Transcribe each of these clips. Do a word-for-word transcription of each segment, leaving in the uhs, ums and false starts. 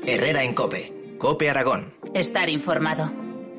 Herrera en COPE. COPE Aragón. Estar informado.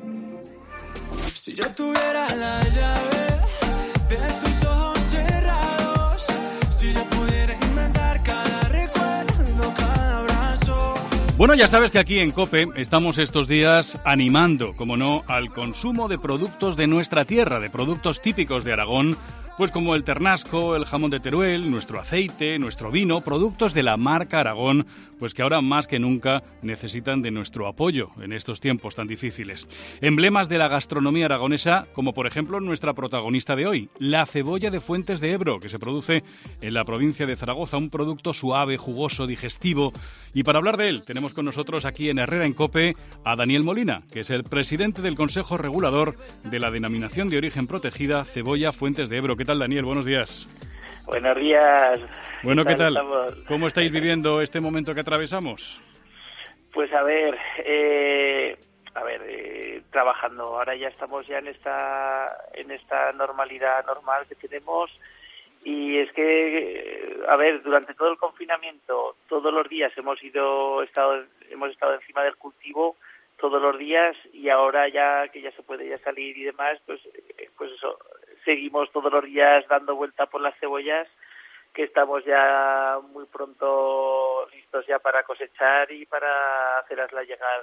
Si yo tuviera la llave de tus ojos cerrados, si yo pudiera inventar cada recuerdo, cada abrazo. Bueno, ya sabes que aquí en COPE estamos estos días animando, como no, al consumo de productos de nuestra tierra, de productos típicos de Aragón, pues como el ternasco, el jamón de Teruel, nuestro aceite, nuestro vino, productos de la marca Aragón, pues que ahora más que nunca necesitan de nuestro apoyo en estos tiempos tan difíciles. Emblemas de la gastronomía aragonesa, como por ejemplo nuestra protagonista de hoy, la cebolla de Fuentes de Ebro, que se produce en la provincia de Zaragoza, un producto suave, jugoso, digestivo. Y para hablar de él, tenemos con nosotros aquí en Herrera en COPE a Daniel Molina, que es el presidente del Consejo Regulador de la Denominación de Origen Protegida Cebolla Fuentes de Ebro. ¿Qué tal, Daniel? Buenos días. Buenos días. Bueno, ¿qué tal? Estamos? ¿Cómo estáis viviendo este momento que atravesamos? Pues a ver, eh, a ver, eh, trabajando. Ahora ya estamos ya en esta en esta normalidad normal que tenemos y es que, a ver, durante todo el confinamiento, todos los días hemos ido estado hemos estado encima del cultivo todos los días y ahora ya que ya se puede ya salir y demás, pues pues eso, seguimos todos los días dando vuelta por las cebollas, que estamos ya muy pronto listos ya para cosechar y para hacerlasla llegar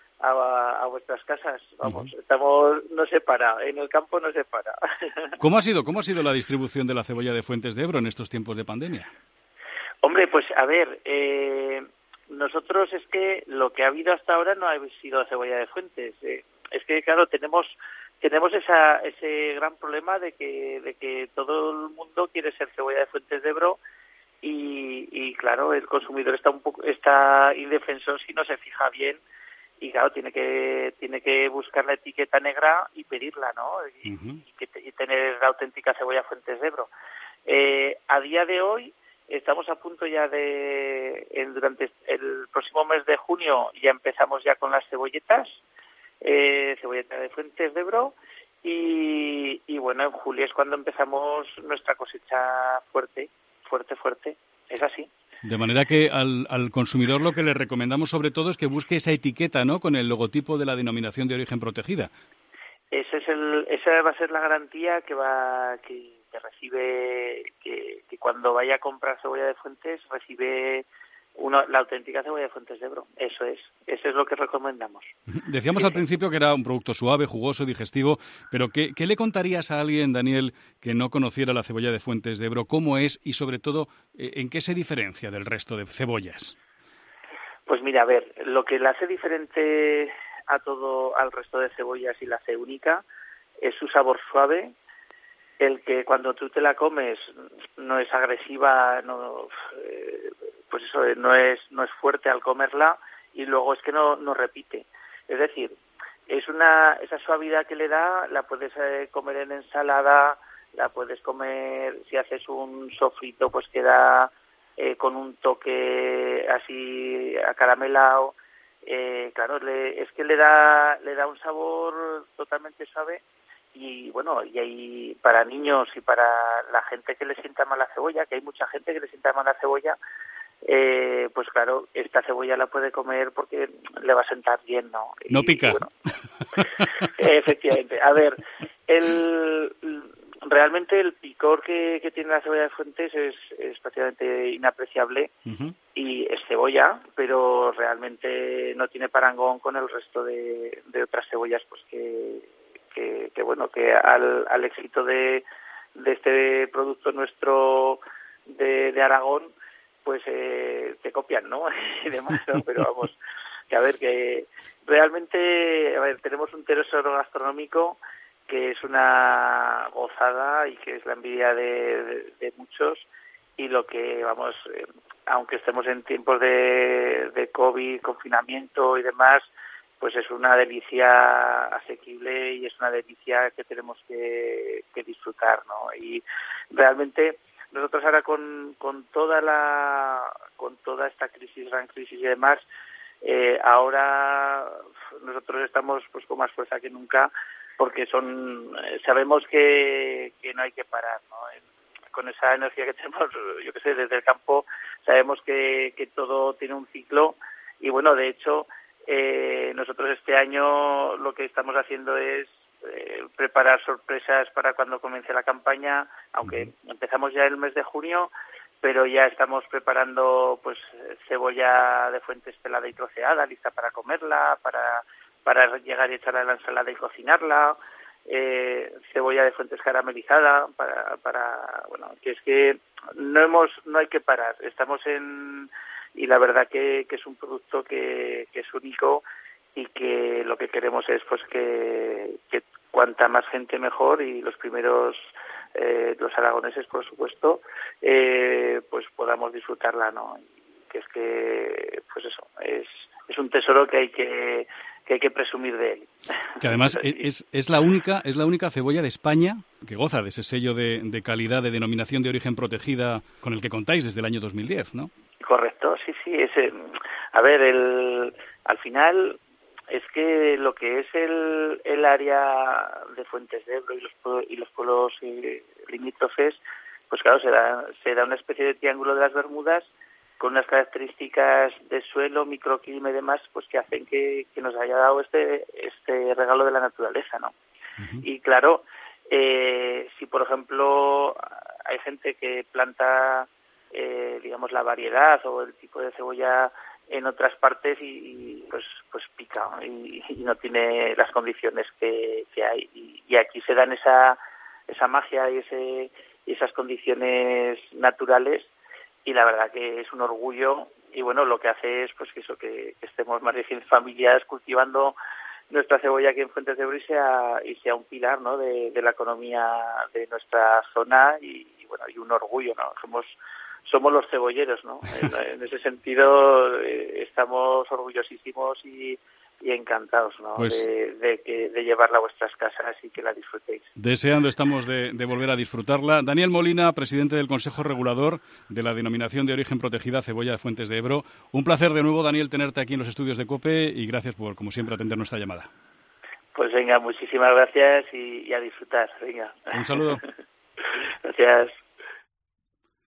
a, a vuestras casas. Vamos, uh-huh. estamos, no se para, en el campo no se para. ¿Cómo ha sido, cómo ha sido la distribución de la cebolla de Fuentes de Ebro en estos tiempos de pandemia? Hombre, pues a ver, eh, nosotros es que lo que ha habido hasta ahora no ha sido cebolla de Fuentes. Eh, es que, claro, tenemos... Tenemos esa, ese gran problema de que de que todo el mundo quiere ser cebolla de Fuentes de Ebro y, y claro, el consumidor está un poco está indefenso si no se fija bien y claro, tiene que tiene que buscar la etiqueta negra y pedirla, ¿no? Y, uh-huh. y, que, y tener la auténtica cebolla Fuentes de Ebro. Eh, a día de hoy estamos a punto ya de en, durante el próximo mes de junio ya empezamos ya con las cebolletas. Eh, cebolleta de Fuentes de Ebro y, y bueno, en julio es cuando empezamos nuestra cosecha fuerte, fuerte, fuerte, es así. De manera que al, al consumidor lo que le recomendamos sobre todo es que busque esa etiqueta, ¿no?, con el logotipo de la Denominación de Origen Protegida. Ese es el, esa va a ser la garantía que va que, que recibe, que, que cuando vaya a comprar cebolla de Fuentes recibe Una, la auténtica cebolla de Fuentes de Ebro, eso es, eso es lo que recomendamos. Decíamos sí, al sí. principio que era un producto suave, jugoso, digestivo, pero ¿qué, ¿qué le contarías a alguien, Daniel, que no conociera la cebolla de Fuentes de Ebro? ¿Cómo es y, sobre todo, en qué se diferencia del resto de cebollas? Pues mira, a ver, lo que la hace diferente a todo, al resto de cebollas y la hace única es su sabor suave, el que cuando tú te la comes no es agresiva, no, eh, pues eso, no es no es fuerte al comerla y luego es que no no repite. Es decir, es una esa suavidad que le da, la puedes eh, comer en ensalada, la puedes comer si haces un sofrito, pues queda eh, con un toque así acaramelado. Eh, claro, le, es que le da le da un sabor totalmente suave. Y bueno, y hay para niños y para la gente que le sienta mal la cebolla, que hay mucha gente que le sienta mal la cebolla, eh, pues claro, esta cebolla la puede comer porque le va a sentar bien, ¿no? No y, pica. Y bueno, efectivamente. A ver, el realmente el picor que, que tiene la cebolla de Fuentes es, es prácticamente inapreciable uh-huh. y es cebolla, pero realmente no tiene parangón con el resto de, de otras cebollas, pues que Que, que bueno, que al, al éxito de, de este producto nuestro de, de Aragón, pues eh, te copian, ¿no? y demás, ¿no? Pero vamos, que a ver, que realmente, a ver, tenemos un tesoro gastronómico que es una gozada y que es la envidia de, de, de muchos y lo que, vamos, eh, aunque estemos en tiempos de, de COVID, confinamiento y demás, pues es una delicia asequible y es una delicia que tenemos que, que disfrutar, ¿no? Y realmente nosotros ahora con, con toda la con toda esta crisis, gran crisis y demás, eh, ahora nosotros estamos pues con más fuerza que nunca porque son sabemos que, que no hay que parar, ¿no? Con esa energía que tenemos, yo qué sé, desde el campo sabemos que, que todo tiene un ciclo y bueno, de hecho, eh, nosotros este año lo que estamos haciendo es eh, preparar sorpresas para cuando comience la campaña, aunque empezamos ya el mes de junio, pero ya estamos preparando pues cebolla de Fuentes pelada y troceada, lista para comerla, para, para llegar y echarla en la ensalada y cocinarla, eh, cebolla de Fuentes caramelizada, para, para, bueno, que es que no hemos, no hay que parar, estamos en, y la verdad que, que es un producto que, que es único y que lo que queremos es pues que, que cuanta más gente mejor, y los primeros eh, los aragoneses por supuesto eh, pues podamos disfrutarla, ¿no? Que es que pues eso es es un tesoro que hay que que hay que presumir de él. Que además es, es la única es la única cebolla de España que goza de ese sello de, de calidad de denominación de origen protegida con el que contáis desde el año dos mil diez, ¿no? Correcto, sí, sí. Ese, a ver, el, al final es que lo que es el, el área de Fuentes de Ebro y los, y los pueblos eh, limítrofes, pues claro, se da, se da una especie de triángulo de las Bermudas con unas características de suelo, microclima y demás, pues que hacen que, que nos haya dado este este regalo de la naturaleza, ¿no? Uh-huh. Y claro, eh, si por ejemplo hay gente que planta, eh, digamos, la variedad o el tipo de cebolla en otras partes y, y pues pues pica, ¿no? y, y no tiene las condiciones que, que hay, y, y aquí se dan esa esa magia y ese y esas condiciones naturales, y la verdad que es un orgullo. Y bueno, lo que hace es pues que eso, que, que estemos más de cien familias cultivando nuestra cebolla aquí en Fuentes de Ebro y sea, y sea un pilar, ¿no?, de, de la economía de nuestra zona, y, y bueno, y un orgullo, ¿no? Somos somos los cebolleros, ¿no? En, en ese sentido eh, estamos orgullosísimos y, y encantados, ¿no? Pues, de, de, que, de llevarla a vuestras casas y que la disfrutéis. Deseando estamos de, de volver a disfrutarla. Daniel Molina, presidente del Consejo Regulador de la Denominación de Origen Protegida Cebolla de Fuentes de Ebro. Un placer de nuevo, Daniel, tenerte aquí en los estudios de COPE, y gracias por, como siempre, atender nuestra llamada. Pues venga, muchísimas gracias y, y a disfrutar. Venga. Un saludo. Gracias.